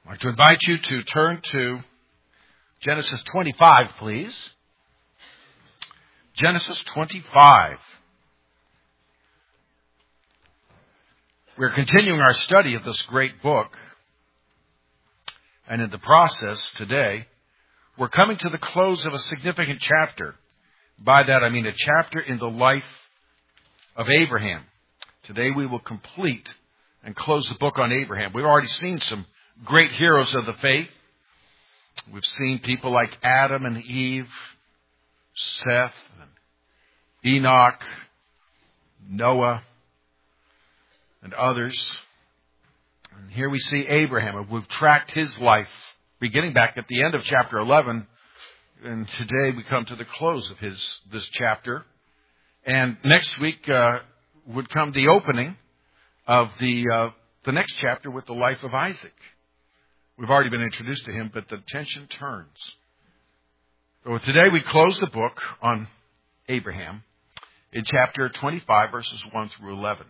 I'd like to invite you to turn to Genesis 25, please. Genesis 25. We're continuing our study of this great book. And in the process today, we're coming to the close of a significant chapter. By that I mean a chapter in the life of Abraham. Today we will complete and close the book on Abraham. We've already seen some great heroes of the faith. We've seen people like Adam and Eve, Seth, and Enoch, Noah, and others. And here we see Abraham, and we've tracked his life beginning back at the end of chapter 11. And today we come to the close of this chapter. And next week would come the opening of the next chapter with the life of Isaac. We've already been introduced to him, but the tension turns. So today we close the book on Abraham in chapter 25, verses 1 through 11.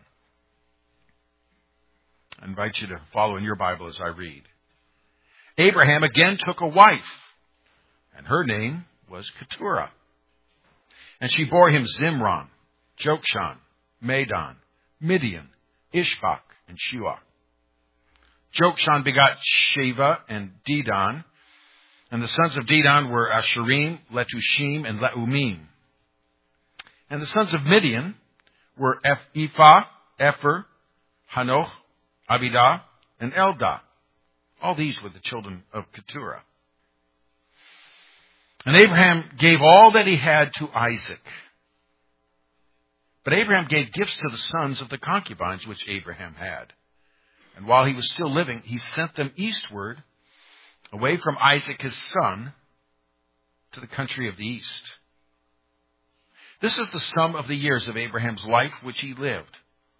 I invite you to follow in your Bible as I read. Abraham again took a wife, and her name was Keturah. And she bore him Zimron, Jokshan, Medan, Midian, Ishbak, and Shuah. Jokshan begot Sheva and Dedan, and the sons of Dedan were Asherim, Letushim, and Leumim. And the sons of Midian were Ephah, Epher, Hanoch, Abidah, and Eldah. All these were the children of Keturah. And Abraham gave all that he had to Isaac. But Abraham gave gifts to the sons of the concubines which Abraham had. And while he was still living, he sent them eastward, away from Isaac his son, to the country of the east. This is the sum of the years of Abraham's life which he lived,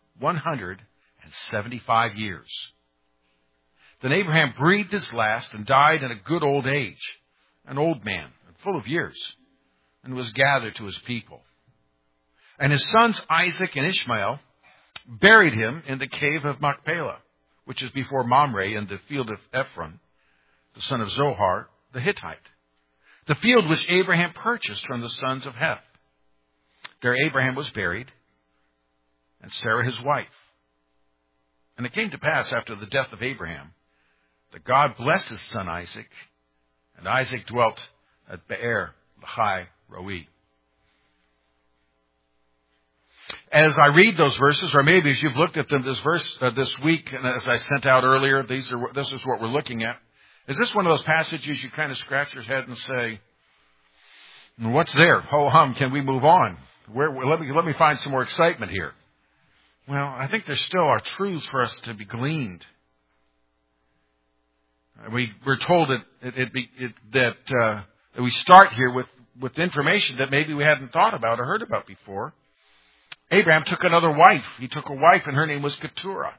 175 years. Then Abraham breathed his last and died in a good old age, an old man and full of years, and was gathered to his people. And his sons Isaac and Ishmael buried him in the cave of Machpelah, which is before Mamre in the field of Ephron, the son of Zohar, the Hittite, the field which Abraham purchased from the sons of Heth. There Abraham was buried, and Sarah his wife. And it came to pass after the death of Abraham that God blessed his son Isaac, and Isaac dwelt at Be'er Lahai Roi. As I read those verses, or maybe as you've looked at them this week, and as I sent out earlier, this is what we're looking at. Is this one of those passages you kind of scratch your head and say, "What's there? Ho hum, can we move on? Let me find some more excitement here." Well, I think there still are truths for us to be gleaned. We're told that we start here with information that maybe we hadn't thought about or heard about before. Abraham took another wife. He took a wife, and her name was Keturah.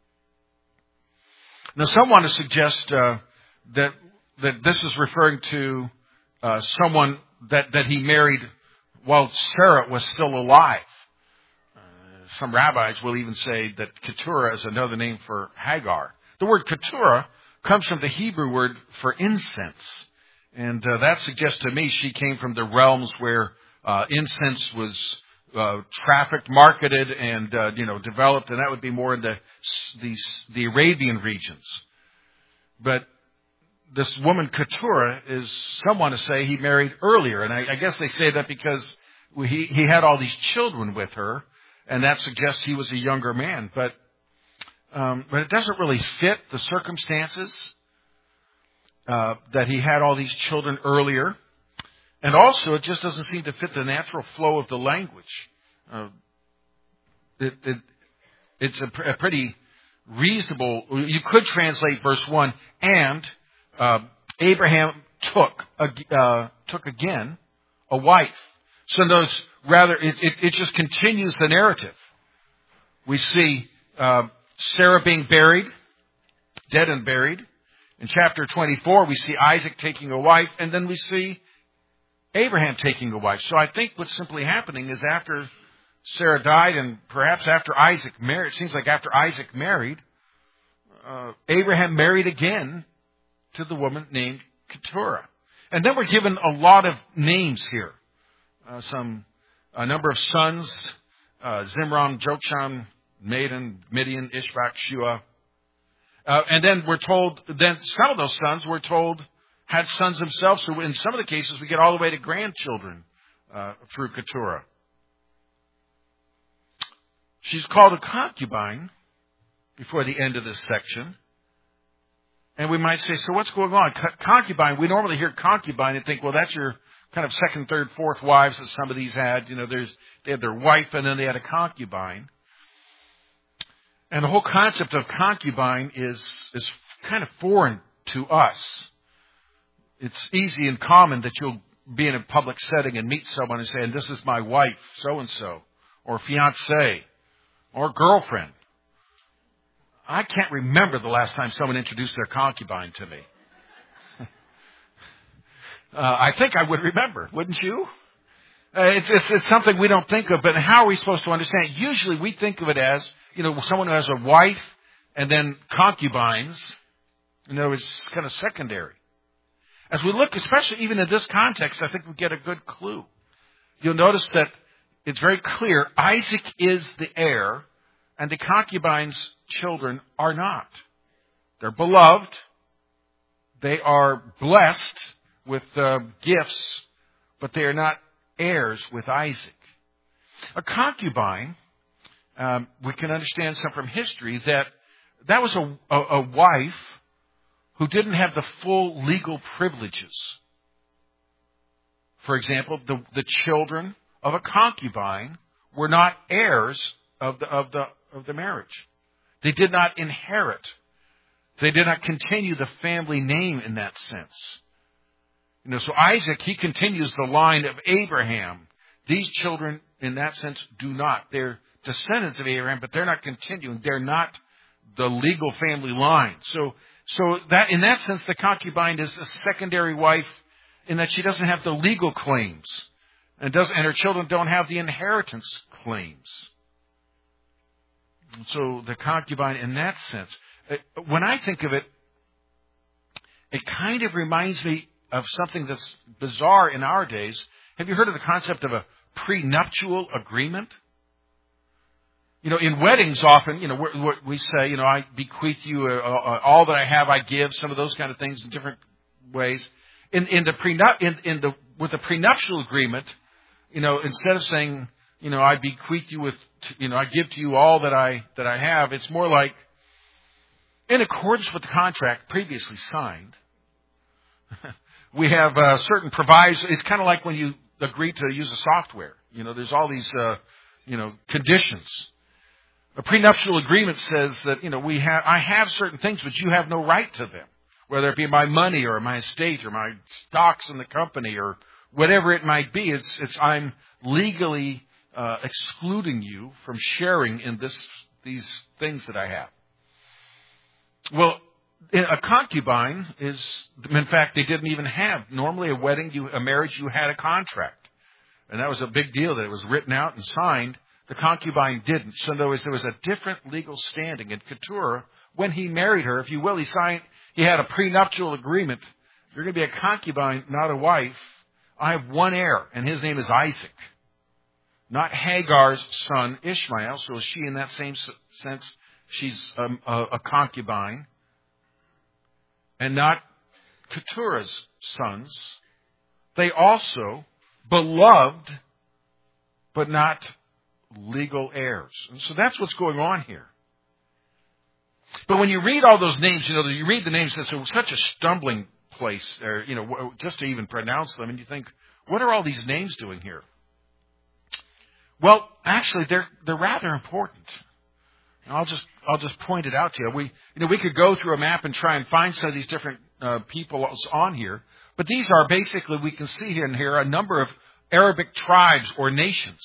Now, some want to suggest that this is referring to someone that he married while Sarah was still alive. Some rabbis will even say that Keturah is another name for Hagar. The word Keturah comes from the Hebrew word for incense. And that suggests to me she came from the realms where incense was trafficked, marketed, and developed, and that would be more in the Arabian regions. But this woman Keturah is someone to say he married earlier, and I guess they say that because he had all these children with her, and that suggests he was a younger man. But it doesn't really fit the circumstances that he had all these children earlier. And also, it just doesn't seem to fit the natural flow of the language. It's a pretty reasonable. You could translate verse 1, and Abraham took again a wife. So it just continues the narrative. We see Sarah being buried, dead and buried. In chapter 24, we see Isaac taking a wife, and then we see Abraham taking a wife. So I think what's simply happening is after Sarah died, and perhaps after Isaac married, it seems like after Isaac married, Abraham married again to the woman named Keturah. And then we're given a lot of names here. A number of sons, Zimran, Jokshan, Medan, Midian, Ishbak, Shua. And then we're told, then some of those sons we're told had sons themselves. So in some of the cases, we get all the way to grandchildren through Keturah. She's called a concubine before the end of this section. And we might say, so what's going on? Concubine, we normally hear concubine and think, well, that's your kind of second, third, fourth wives that some of these had. You know, they had their wife and then they had a concubine. And the whole concept of concubine is kind of foreign to us. It's easy and common that you'll be in a public setting and meet someone and say, and this is my wife, so-and-so, or fiancé, or girlfriend. I can't remember the last time someone introduced their concubine to me. I think I would remember, wouldn't you? It's something we don't think of, but how are we supposed to understand it? Usually we think of it as, you know, someone who has a wife and then concubines. You know, it's kind of secondary. As we look, especially even in this context, I think we get a good clue. You'll notice that it's very clear Isaac is the heir and the concubine's children are not. They're beloved. They are blessed with gifts, but they are not heirs with Isaac. A concubine, we can understand some from history that was a wife who didn't have the full legal privileges. For example, the children of a concubine were not heirs of the marriage. They did not inherit. They did not continue the family name in that sense. You know, so Isaac, he continues the line of Abraham. These children, in that sense, do not. They're descendants of Abraham, but they're not continuing. They're not the legal family line. So that, in that sense, the concubine is a secondary wife in that she doesn't have the legal claims, and her children don't have the inheritance claims. So the concubine, in that sense, when I think of it, it kind of reminds me of something that's bizarre in our days. Have you heard of the concept of a prenuptial agreement? You know, in weddings often, you know, we say, you know, I bequeath you all that I have, I give, some of those kind of things in different ways. With the prenuptial agreement, you know, instead of saying, you know, I bequeath you with, you know, I give to you all that I have, it's more like, in accordance with the contract previously signed, we have certain provisos. It's kind of like when you agree to use a software. You know, there's all these, conditions. A prenuptial agreement says that, you know, I have certain things, but you have no right to them. Whether it be my money or my estate or my stocks in the company or whatever it might be, I'm legally excluding you from sharing in these things that I have. Well, a concubine is, in fact, they didn't even have. Normally a wedding, a marriage, you had a contract. And that was a big deal that it was written out and signed. The concubine didn't. So there was a different legal standing. And Keturah, when he married her, if you will, he had a prenuptial agreement. You're going to be a concubine, not a wife. I have one heir, and his name is Isaac. Not Hagar's son, Ishmael. So she, in that same sense, she's a concubine. And not Keturah's sons. They also beloved, but not legal heirs. And so that's what's going on here. But when you read all those names, you know, you read the names, it's such a stumbling place there, you know, just to even pronounce them. And you think, what are all these names doing here? Well, actually, they're rather important. And I'll just point it out to you. We could go through a map and try and find some of these different people on here. But these are basically, we can see here and here, a number of Arabic tribes or nations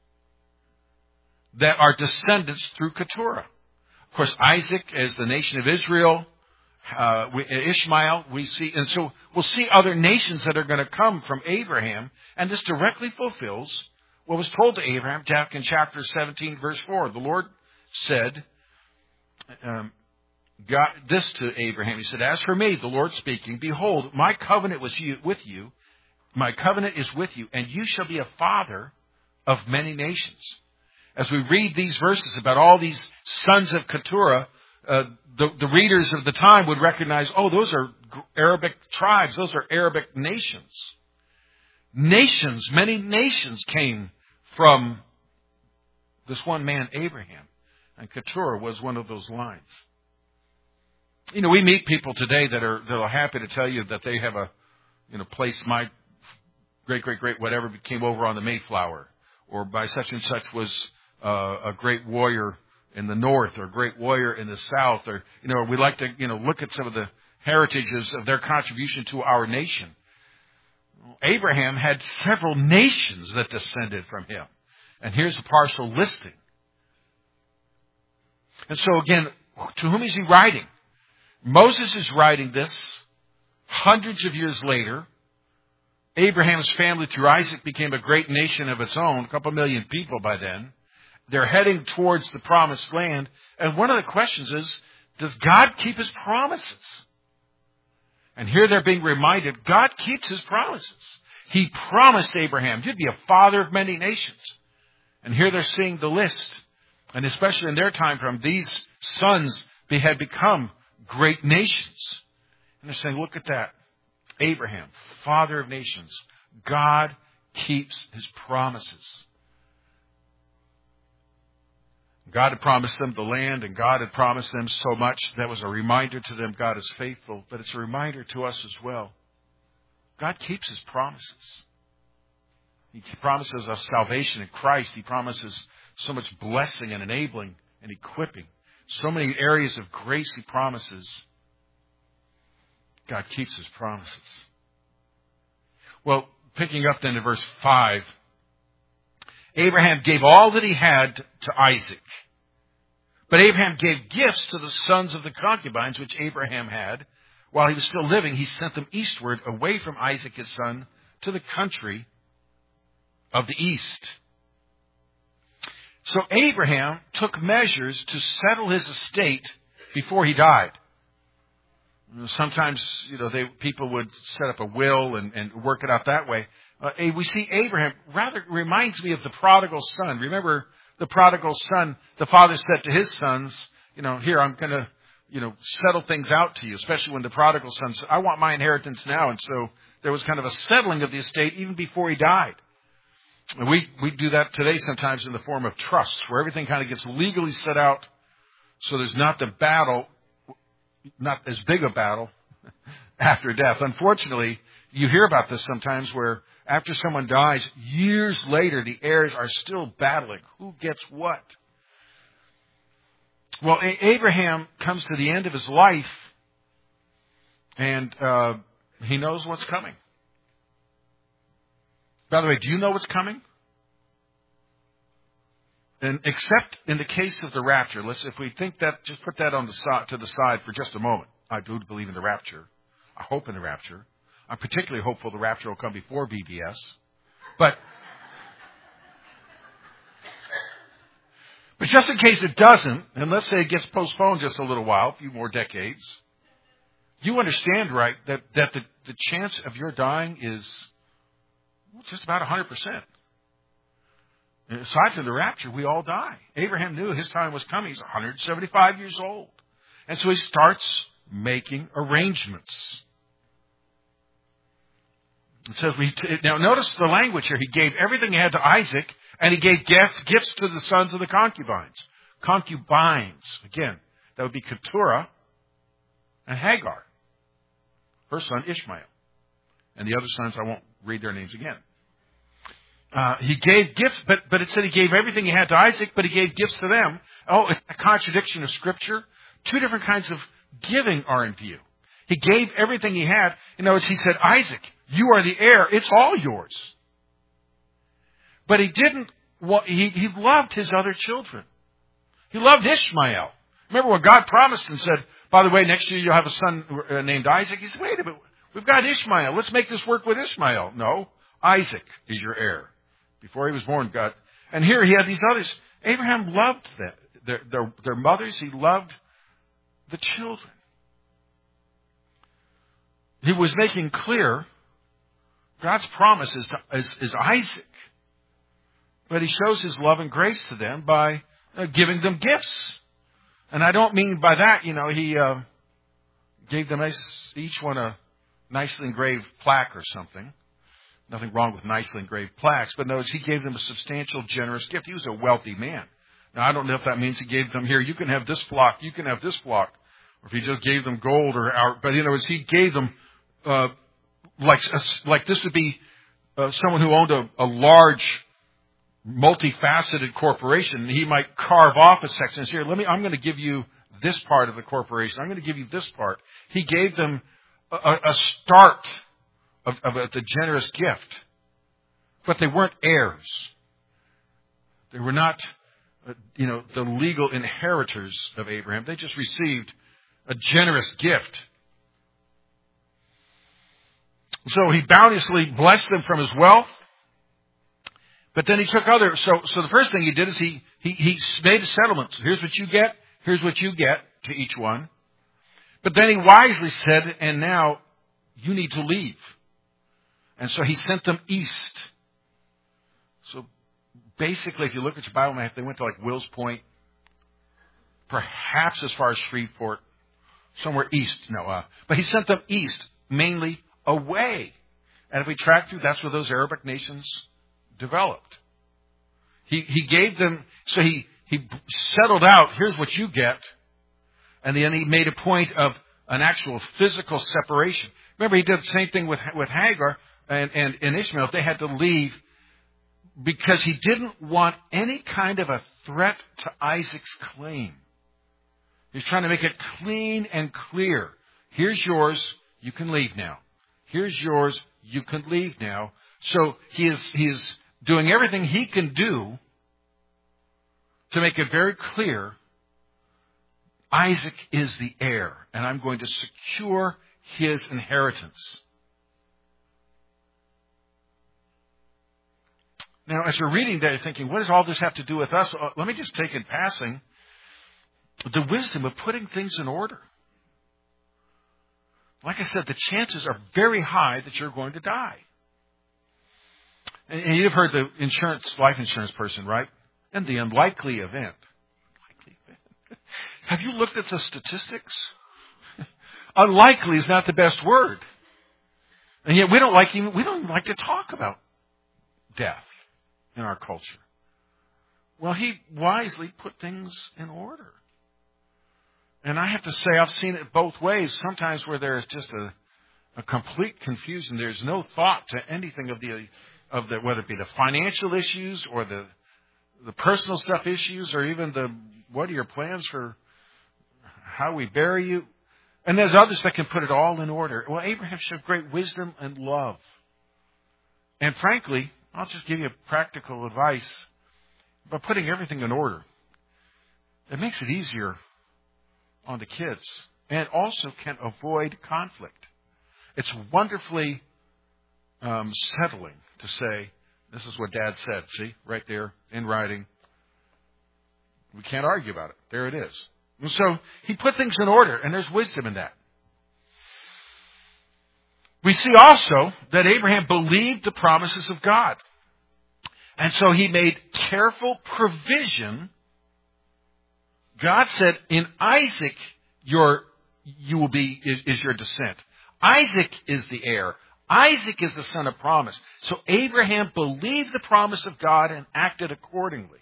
that are descendants through Keturah. Of course, Isaac is the nation of Israel. Ishmael, we see, and so we'll see other nations that are going to come from Abraham, and this directly fulfills what was told to Abraham back in chapter 17, verse 4. The Lord said, God, this to Abraham. He said, as for me, the Lord speaking, behold, my covenant was with you. My covenant is with you, and you shall be a father of many nations. As we read these verses about all these sons of Keturah, the readers of the time would recognize, oh, those are Arabic tribes. Those are Arabic nations. Nations, many nations came from this one man, Abraham. And Keturah was one of those lines. You know, we meet people today that are happy to tell you that they have a, place, my great whatever came over on the Mayflower, or by such and such was a great warrior in the north, or a great warrior in the south, or, we like to, look at some of the heritages of their contribution to our nation. Abraham had several nations that descended from him. And here's a partial listing. And so again, to whom is he writing? Moses is writing this hundreds of years later. Abraham's family through Isaac became a great nation of its own, a couple million people by then. They're heading towards the promised land. And one of the questions is, does God keep his promises? And here they're being reminded, God keeps his promises. He promised Abraham, you'd be a father of many nations. And here they're seeing the list. And especially in their time frame, these sons had become great nations. And they're saying, look at that. Abraham, father of nations. God keeps his promises. God had promised them the land, and God had promised them so much. That was a reminder to them, God is faithful. But it's a reminder to us as well. God keeps his promises. He promises us salvation in Christ. He promises so much blessing and enabling and equipping. So many areas of grace he promises. God keeps his promises. Well, picking up then to verse 5. Abraham gave all that he had to Isaac. But Abraham gave gifts to the sons of the concubines which Abraham had. While he was still living, he sent them eastward, away from Isaac his son, to the country of the east. So Abraham took measures to settle his estate before he died. Sometimes, people would set up a will and work it out that way. We see Abraham rather reminds me of the prodigal son. Remember the prodigal son, the father said to his sons, here, I'm going to, settle things out to you, especially when the prodigal son said, I want my inheritance now. And so there was kind of a settling of the estate even before he died. And we do that today sometimes in the form of trusts, where everything kind of gets legally set out so there's not the battle, not as big a battle after death. Unfortunately, you hear about this sometimes where after someone dies, years later, the heirs are still battling. Who gets what? Well, Abraham comes to the end of his life, and he knows what's coming. By the way, do you know what's coming? And except in the case of the rapture, if we think that, just put that to the side for just a moment. I do believe in the rapture. I hope in the rapture. I'm particularly hopeful the rapture will come before BBS. But just in case it doesn't, and let's say it gets postponed just a little while, a few more decades, you understand, right, that the chance of your dying is just about 100%. And aside from the rapture, we all die. Abraham knew his time was coming. He's 175 years old. And so he starts making arrangements. It says, now notice the language here. He gave everything he had to Isaac, and he gave gifts to the sons of the concubines. Concubines, again, that would be Keturah and Hagar, her son Ishmael. And the other sons, I won't read their names again. He gave gifts, but it said he gave everything he had to Isaac, but he gave gifts to them. Oh, it's a contradiction of Scripture. Two different kinds of giving are in view. He gave everything he had. In other words, he said, Isaac, you are the heir. It's all yours. But he didn't, he loved his other children. He loved Ishmael. Remember when God promised and said, by the way, next year you'll have a son named Isaac. He said, wait a minute, we've got Ishmael. Let's make this work with Ishmael. No, Isaac is your heir. Before he was born, God. And here he had these others. Abraham loved them. Their mothers. He loved the children. He was making clear God's promise is Isaac. But he shows his love and grace to them by giving them gifts. And I don't mean by that, he gave them each one a nicely engraved plaque or something. Nothing wrong with nicely engraved plaques. But notice he gave them a substantial, generous gift. He was a wealthy man. Now, I don't know if that means he gave them, here, you can have this flock, you can have this flock. Or if he just gave them gold but he gave them, like this would be someone who owned a large, multifaceted corporation. He might carve off a section and say, I'm going to give you this part of the corporation. I'm going to give you this part. He gave them a start of the generous gift. But they weren't heirs. They were not, the legal inheritors of Abraham. They just received a generous gift. So he bounteously blessed them from his wealth. But then he took so the first thing he did is he made a settlement. So here's what you get. Here's what you get to each one. But then he wisely said, and now you need to leave. And so he sent them east. So basically, if you look at your Bible map, they went to like Wills Point, perhaps as far as Shreveport, somewhere east. But he sent them east, mainly away. And if we track through, that's where those Arabic nations developed. He gave them, so he settled out, here's what you get. And then he made a point of an actual physical separation. Remember, he did the same thing with Hagar and Ishmael. They had to leave because he didn't want any kind of a threat to Isaac's claim. He's trying to make it clean and clear. Here's yours, you can leave now. Here's yours, you can leave now. So he is doing everything he can do to make it very clear, Isaac is the heir, and I'm going to secure his inheritance. Now, as you're reading that, you're thinking, what does all this have to do with us? Let me just take in passing the wisdom of putting things in order. Like I said, the chances are very high that you're going to die. And you've heard the life insurance person, right? In the unlikely event. Have you looked at the statistics? Unlikely is not the best word. And yet we don't even like to talk about death in our culture. Well, he wisely put things in order. And I have to say, I've seen it both ways. Sometimes where there is just a complete confusion. There's no thought to anything of the whether it be the financial issues or the personal stuff issues, or even what are your plans for how we bury you? And there's others that can put it all in order. Well, Abraham showed great wisdom and love. And frankly, I'll just give you practical advice about putting everything in order. It makes it easier on the kids and also can avoid conflict. It's wonderfully settling to say, this is what Dad said. See, right there in writing. We can't argue about it. There it is. And so he put things in order, and there's wisdom in that. We see also that Abraham believed the promises of God. And so he made careful provision. God said, in Isaac, is your descent. Isaac is the heir. Isaac is the son of promise. So Abraham believed the promise of God and acted accordingly.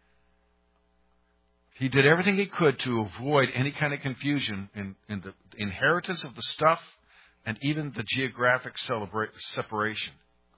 He did everything he could to avoid any kind of confusion in the inheritance of the stuff and even the geographic separation.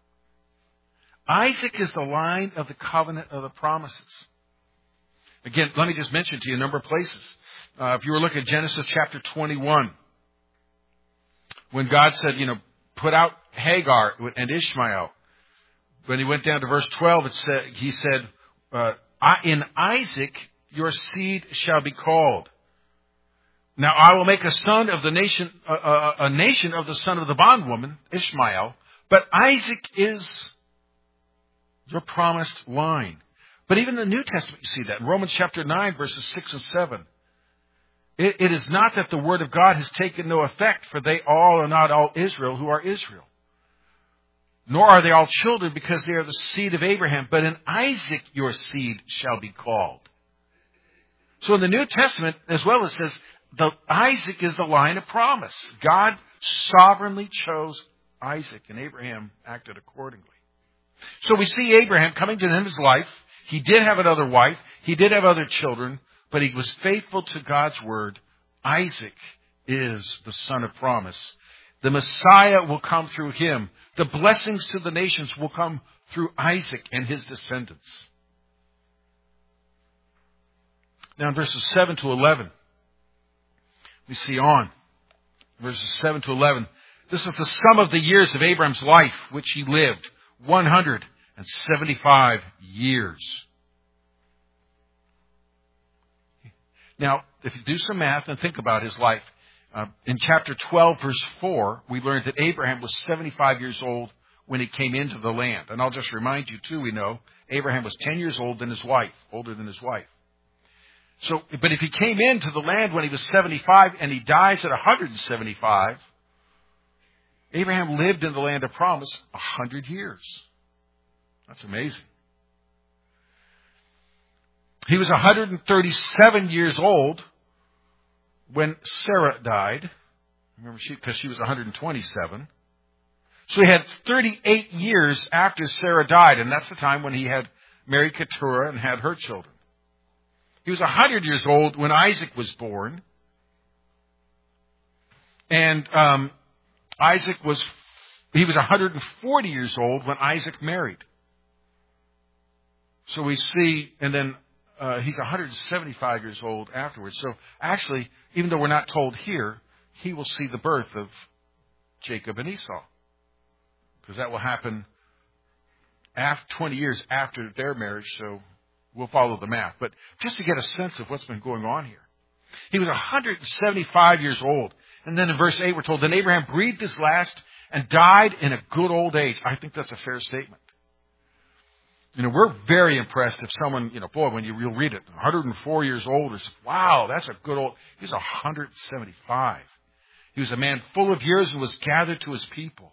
Isaac is the line of the covenant of the promises. Again, let me just mention to you a number of places. If you were looking at Genesis chapter 21, when God said, put out Hagar and Ishmael. When he went down to verse 12, he said, in Isaac your seed shall be called. Now I will make a son of the nation, a nation of the son of the bondwoman, Ishmael. But Isaac is your promised line. But even in the New Testament, you see that. In Romans chapter 9, verses 6 and 7. It is not that the word of God has taken no effect, for they all are not all Israel who are Israel. Nor are they all children, because they are the seed of Abraham. But in Isaac your seed shall be called. So in the New Testament, as well, it says Isaac is the line of promise. God sovereignly chose Isaac, and Abraham acted accordingly. So we see Abraham coming to the end of his life. He did have another wife. He did have other children, but he was faithful to God's word. Isaac is the son of promise. The Messiah will come through him. The blessings to the nations will come through Isaac and his descendants. Now in verses 7 to 11, we see on. Verses 7 to 11. This is the sum of the years of Abraham's life, which he lived. 175 years. Now, if you do some math and think about his life, in chapter 12, verse 4, we learned that Abraham was 75 years old when he came into the land. And I'll just remind you, too, we know Abraham was 10 years older than his wife. So, but if he came into the land when he was 75 and he dies at 175, Abraham lived in the land of promise 100 years. That's amazing. He was 137 years old when Sarah died. Remember, because she was 127. So he had 38 years after Sarah died, and that's the time when he had married Keturah and had her children. He was 100 years old when Isaac was born. And he was 140 years old when Isaac married. So we see, and then he's 175 years old afterwards. So actually, even though we're not told here, he will see the birth of Jacob and Esau. Because that will happen 20 years after their marriage, so we'll follow the math. But just to get a sense of what's been going on here. He was 175 years old. And then in verse 8 we're told, then Abraham breathed his last and died in a good old age. I think that's a fair statement. We're very impressed if someone, when you'll read it, 104 years old, or wow, that's a good old, he was 175. He was a man full of years and was gathered to his people.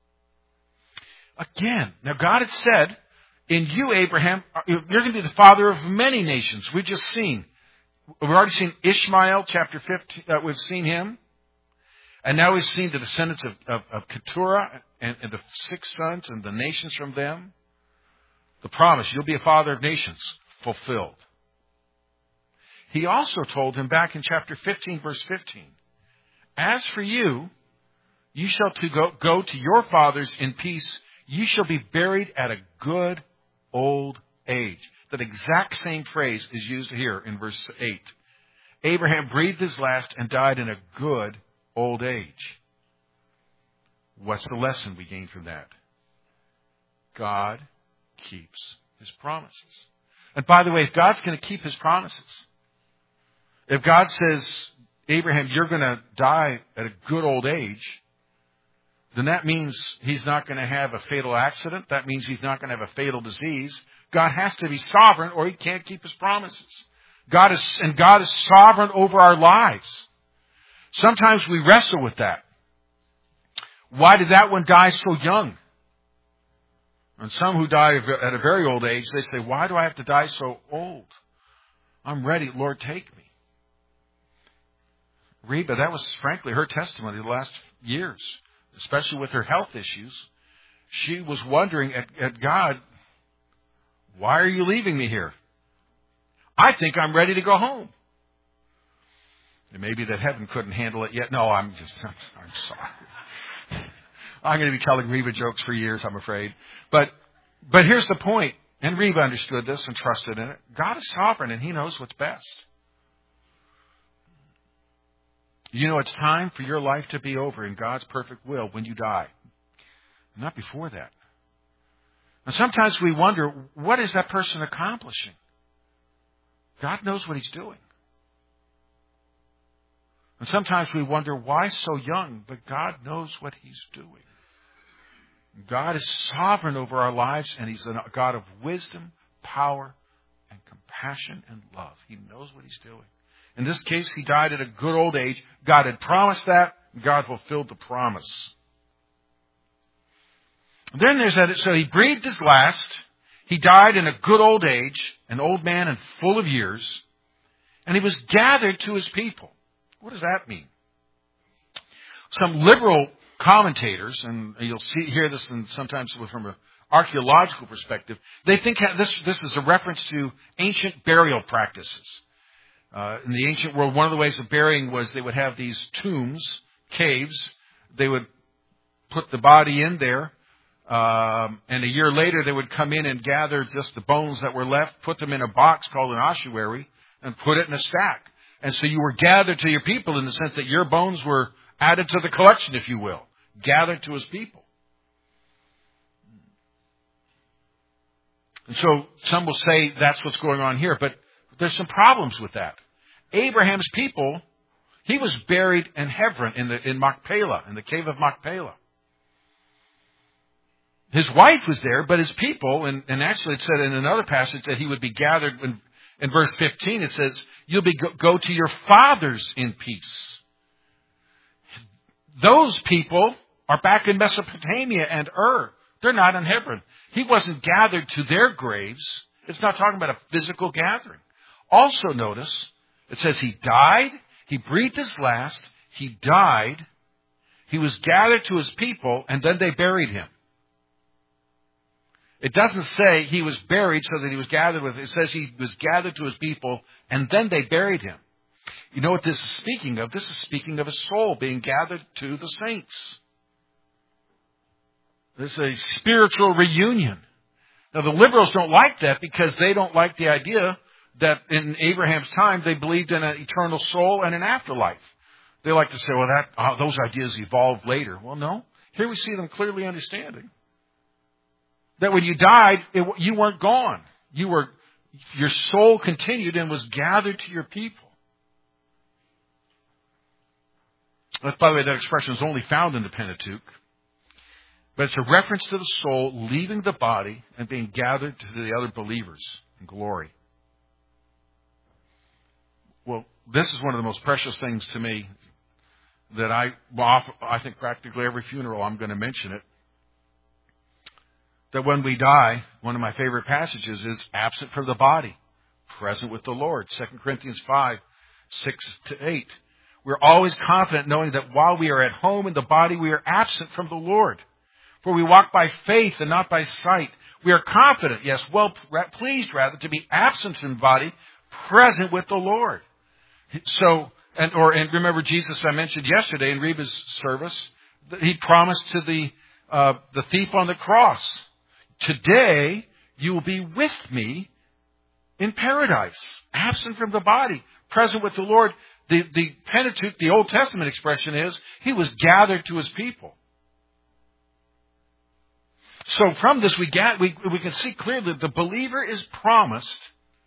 Again, now God had said, in you, Abraham, you're going to be the father of many nations. We've just seen. We've already seen Ishmael, chapter 15, we've seen him. And now we've seen the descendants of Keturah and the 6 sons and the nations from them. The promise, you'll be a father of nations, fulfilled. He also told him back in chapter 15, verse 15, as for you, you shall go to your fathers in peace. You shall be buried at a good old age. That exact same phrase is used here in verse 8. Abraham breathed his last and died in a good old age. What's the lesson we gain from that? God keeps his promises. And by the way, if God's going to keep his promises, if God says, Abraham, you're going to die at a good old age, then that means he's not going to have a fatal accident. That means he's not going to have a fatal disease. God has to be sovereign or he can't keep his promises. God is sovereign over our lives. Sometimes we wrestle with that. Why did that one die so young? And some who die at a very old age, they say, why do I have to die so old? I'm ready. Lord, take me. Reba, that was frankly her testimony the last years, especially with her health issues. She was wondering at God, why are you leaving me here? I think I'm ready to go home. And maybe that heaven couldn't handle it yet. No, I'm sorry. I'm going to be telling Reba jokes for years, I'm afraid. But here's the point. And Reba understood this and trusted in it. God is sovereign and he knows what's best. It's time for your life to be over in God's perfect will when you die. Not before that. And sometimes we wonder, what is that person accomplishing? God knows what he's doing. And sometimes we wonder, why so young? But God knows what he's doing. God is sovereign over our lives, and he's a God of wisdom, power, and compassion and love. He knows what he's doing. In this case, he died at a good old age. God had promised that. God fulfilled the promise. Then there's that. So he breathed his last. He died in a good old age, an old man and full of years. And he was gathered to his people. What does that mean? Some liberal commentators, and you'll hear this sometimes from an archaeological perspective, they think this is a reference to ancient burial practices. In the ancient world, one of the ways of burying was they would have these tombs, caves. They would put the body in there, and a year later they would come in and gather just the bones that were left, put them in a box called an ossuary, and put it in a stack. And so you were gathered to your people in the sense that your bones were added to the collection, if you will, gathered to his people. And so some will say that's what's going on here, but there's some problems with that. Abraham's people, he was buried in Hebron, in Machpelah, in the cave of Machpelah. His wife was there, but his people, and actually it said in another passage that he would be gathered. In verse 15 it says, "You'll go to your fathers in peace." Those people are back in Mesopotamia and Ur. They're not in Hebron. He wasn't gathered to their graves. It's not talking about a physical gathering. Also notice, it says he died, he breathed his last, he died, he was gathered to his people, and then they buried him. It doesn't say he was buried so that he was gathered with. It says he was gathered to his people, and then they buried him. You know what this is speaking of? This is speaking of a soul being gathered to the saints. This is a spiritual reunion. Now, the liberals don't like that because they don't like the idea that in Abraham's time they believed in an eternal soul and an afterlife. They like to say, well, those ideas evolved later. Well, no. Here we see them clearly understanding that when you died, you weren't gone. Your soul continued and was gathered to your people. By the way, that expression is only found in the Pentateuch. But it's a reference to the soul leaving the body and being gathered to the other believers in glory. Well, this is one of the most precious things to me that I think practically every funeral I'm going to mention it. That when we die, one of my favorite passages is absent from the body, present with the Lord. 2 Corinthians 5, 6-8. We're always confident knowing that while we are at home in the body, we are absent from the Lord. For we walk by faith and not by sight. We are confident, yes, well pleased rather, to be absent from the body, present with the Lord. So, and remember Jesus I mentioned yesterday in Reba's service, he promised to the thief on the cross, today you will be with me in paradise, absent from the body, present with the Lord. The Pentateuch, the Old Testament expression is, he was gathered to his people. So from this we can see clearly that the believer is promised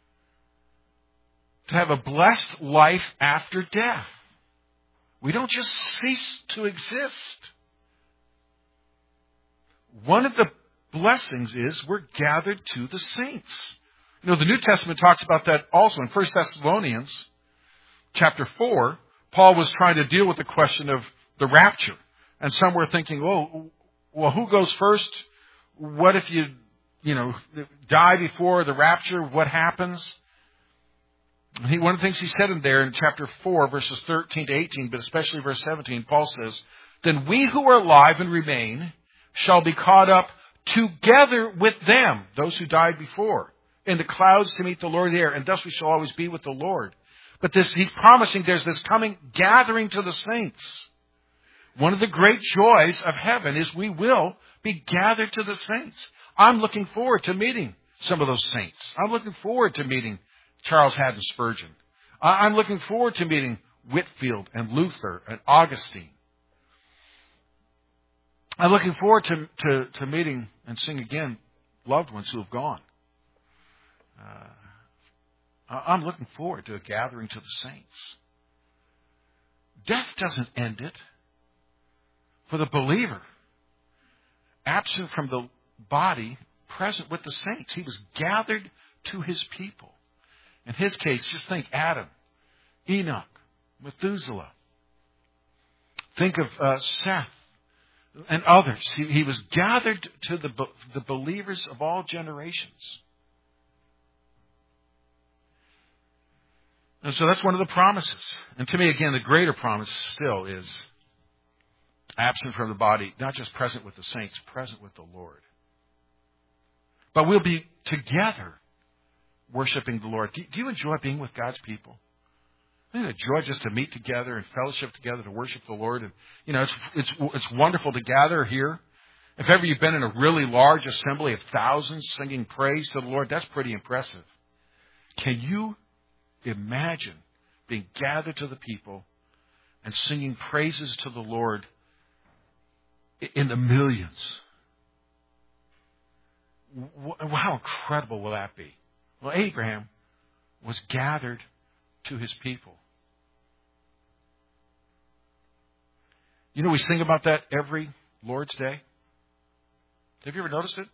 to have a blessed life after death. We don't just cease to exist. One of the blessings is we're gathered to the saints. You know, the New Testament talks about that also in 1 Thessalonians chapter 4. Paul was trying to deal with the question of the rapture. And some were thinking, well, who goes first? What if you die before the rapture? What happens? One of the things he said in there in chapter 4, verses 13-18, but especially verse 17, Paul says, "Then we who are alive and remain shall be caught up together with them," those who died before, "in the clouds to meet the Lord there, and thus we shall always be with the Lord." But he's promising there's this coming gathering to the saints. One of the great joys of heaven is we will be gathered to the saints. I'm looking forward to meeting some of those saints. I'm looking forward to meeting Charles Haddon Spurgeon. I'm looking forward to meeting Whitefield and Luther and Augustine. I'm looking forward to meeting and seeing again loved ones who have gone. I'm looking forward to a gathering to the saints. Death doesn't end it. For the believer, absent from the body, present with the saints. He was gathered to his people. In his case, just think Adam. Enoch, Methuselah. Think of Seth and others. He was gathered to the believers of all generations. And so that's one of the promises. And to me, again, the greater promise still is absent from the body, not just present with the saints, present with the Lord. But we'll be together worshiping the Lord. Do you enjoy being with God's people? Isn't it a joy just to meet together and fellowship together to worship the Lord? And, it's wonderful to gather here. If ever you've been in a really large assembly of thousands singing praise to the Lord, that's pretty impressive. Can you imagine being gathered to the people and singing praises to the Lord in the millions? How incredible will that be? Well, Abraham was gathered to his people. We sing about that every Lord's Day. Have you ever noticed it?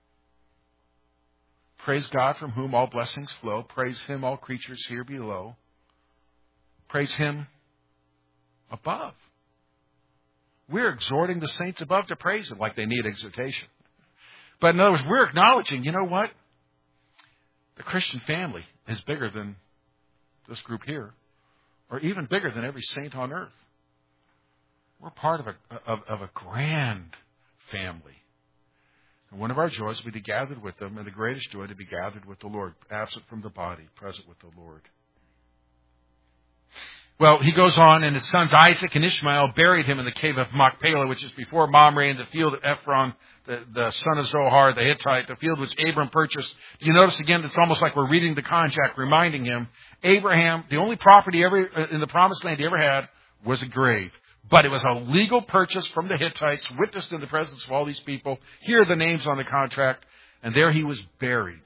Praise God from whom all blessings flow. Praise Him, all creatures here below. Praise Him above. We're exhorting the saints above to praise Him like they need exhortation. But in other words, we're acknowledging, you know what? The Christian family is bigger than this group here, or even bigger than every saint on earth. We're part of a grand family. And one of our joys will be to be gathered with them, and the greatest joy to be gathered with the Lord, absent from the body, present with the Lord. Well, he goes on, and his sons Isaac and Ishmael buried him in the cave of Machpelah, which is before Mamre, in the field of Ephron, the son of Zohar, the Hittite, the field which Abram purchased. You notice again, it's almost like we're reading the contract, reminding him, Abraham, the only property ever in the promised land he ever had was a grave. But it was a legal purchase from the Hittites, witnessed in the presence of all these people. Here are the names on the contract, and there he was buried.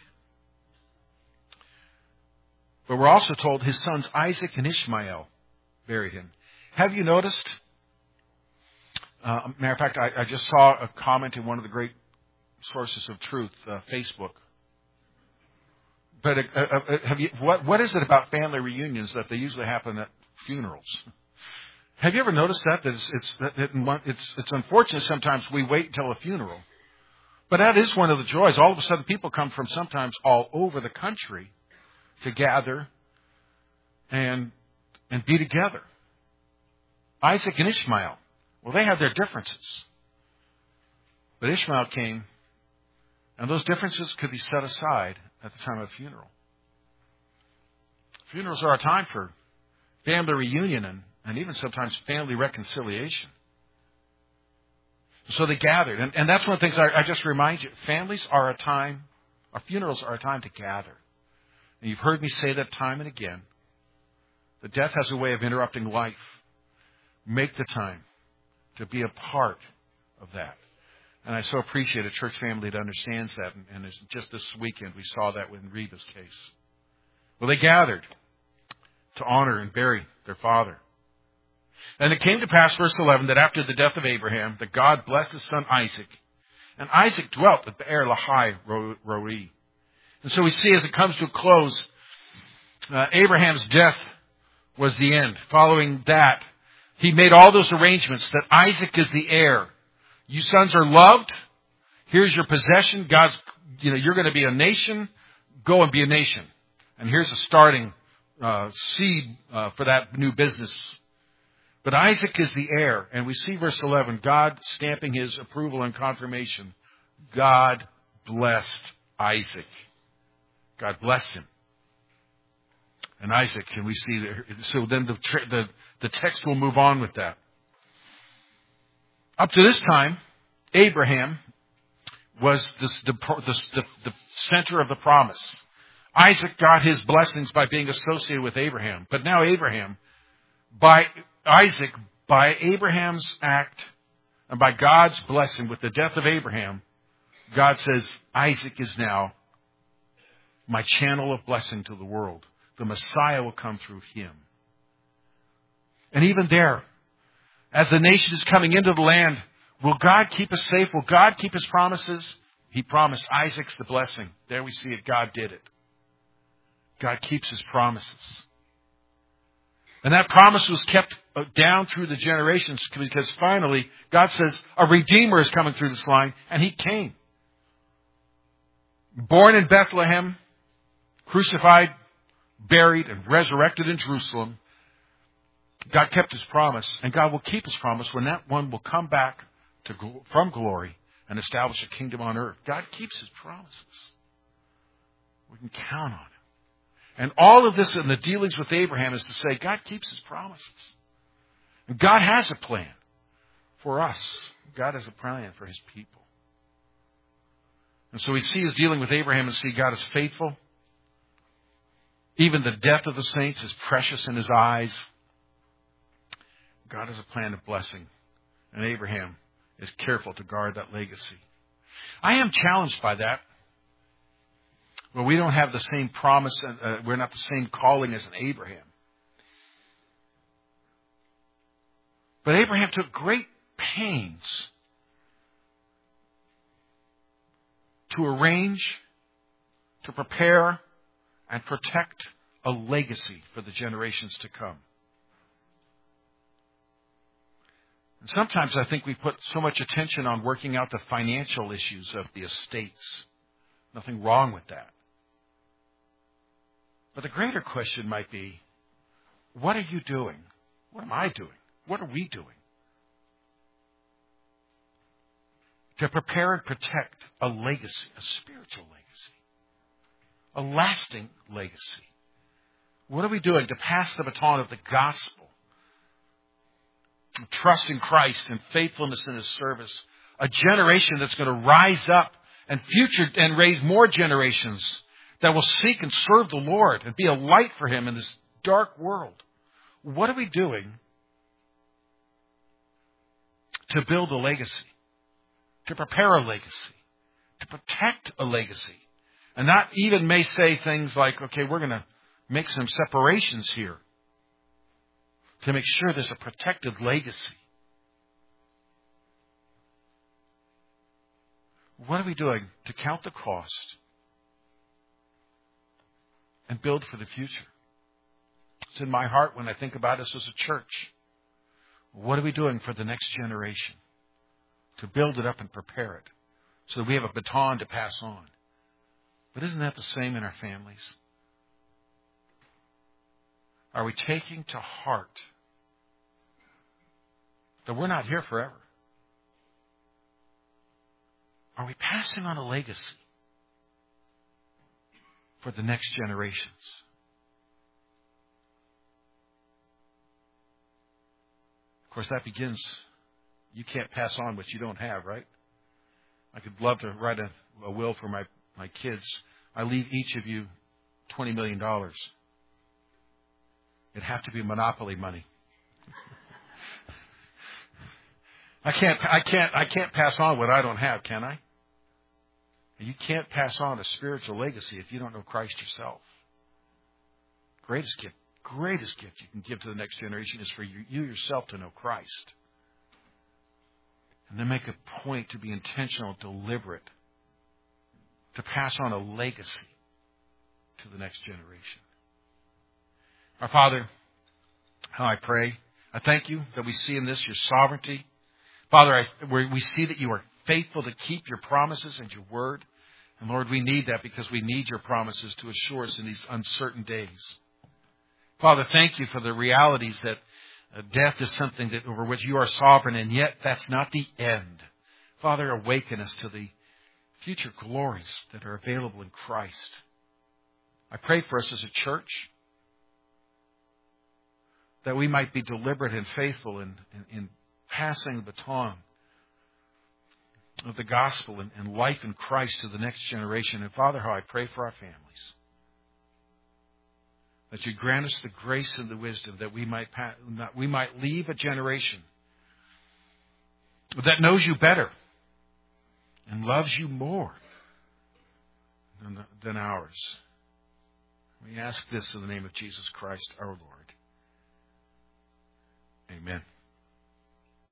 But we're also told his sons Isaac and Ishmael buried him. Have you noticed? Matter of fact, I just saw a comment in one of the great sources of truth, Facebook. But what is it about family reunions that they usually happen at funerals? Have you ever noticed that? It's unfortunate sometimes we wait until a funeral. But that is one of the joys. All of a sudden people come from sometimes all over the country to gather and be together. Isaac and Ishmael, well, they had their differences. But Ishmael came, and those differences could be set aside at the time of a funeral. Funerals are a time for family reunion and even sometimes family reconciliation. So they gathered. And that's one of the things I just remind you. Funerals are a time to gather. And you've heard me say that time and again. That death has a way of interrupting life. Make the time to be a part of that. And I so appreciate a church family that understands that. And just this weekend we saw that in Reba's case. Well, they gathered to honor and bury their father. And it came to pass, verse 11, that after the death of Abraham, that God blessed his son Isaac. And Isaac dwelt at Beer Lahai Roi. And so we see as it comes to a close, Abraham's death was the end. Following that, he made all those arrangements that Isaac is the heir. You sons are loved. Here's your possession. You're going to be a nation. Go and be a nation. And here's a starting seed for that new business. But Isaac is the heir. And we see verse 11, God stamping his approval and confirmation. God blessed Isaac. God blessed him. And Isaac, and we see there. So then the text will move on with that. Up to this time, Abraham was the center of the promise. Isaac got his blessings by being associated with Abraham. But now by Abraham's act and by God's blessing with the death of Abraham, God says, Isaac is now my channel of blessing to the world. The Messiah will come through him. And even there, as the nation is coming into the land, will God keep us safe? Will God keep his promises? He promised Isaac's the blessing. There we see it. God did it. God keeps his promises. And that promise was kept down through the generations because finally God says a Redeemer is coming through this line, and He came. Born in Bethlehem, crucified, buried, and resurrected in Jerusalem. God kept His promise, and God will keep His promise when that one will come back from glory and establish a kingdom on earth. God keeps His promises. We can count on Him. And all of this in the dealings with Abraham is to say God keeps His promises. And God has a plan for us. God has a plan for His people. And so we see His dealing with Abraham and see God is faithful. Even the death of the saints is precious in His eyes. God has a plan of blessing. And Abraham is careful to guard that legacy. I am challenged by that. Well, we don't have the same promise, and we're not the same calling as an Abraham. But Abraham took great pains to arrange, to prepare, and protect a legacy for the generations to come. And sometimes I think we put so much attention on working out the financial issues of the estates. Nothing wrong with that. But the greater question might be, what are you doing? What am I doing? What are we doing to prepare and protect a legacy, a spiritual legacy, a lasting legacy? What are we doing to pass the baton of the gospel, trust in Christ and faithfulness in His service, a generation that's going to rise up and raise more generations that will seek and serve the Lord and be a light for Him in this dark world? What are we doing to build a legacy, to prepare a legacy, to protect a legacy? And not even may say things like, okay, we're going to make some separations here to make sure there's a protected legacy. What are we doing to count the cost and build for the future? It's in my heart when I think about us as a church. What are we doing for the next generation to build it up and prepare it so that we have a baton to pass on? But isn't that the same in our families? Are we taking to heart that we're not here forever? Are we passing on a legacy for the next generations? Of course, that begins, you can't pass on what you don't have, right? I could love to write a will for my kids. I leave each of you $20 million. It'd have to be monopoly money. I can't pass on what I don't have, can I? And you can't pass on a spiritual legacy if you don't know Christ yourself. Greatest gift you can give to the next generation is for you yourself to know Christ. And then make a point to be intentional, deliberate, to pass on a legacy to the next generation. Our Father, how I pray, I thank You that we see in this Your sovereignty. Father, we see that You are faithful to keep Your promises and Your word. And Lord, we need that because we need Your promises to assure us in these uncertain days. Father, thank You for the realities that death is something that over which You are sovereign, and yet that's not the end. Father, awaken us to the future glories that are available in Christ. I pray for us as a church that we might be deliberate and faithful in passing the baton of the gospel and life in Christ to the next generation. And Father, how I pray for our families, that You grant us the grace and the wisdom that we might leave a generation that knows You better and loves You more than ours. We ask this in the name of Jesus Christ, our Lord. Amen.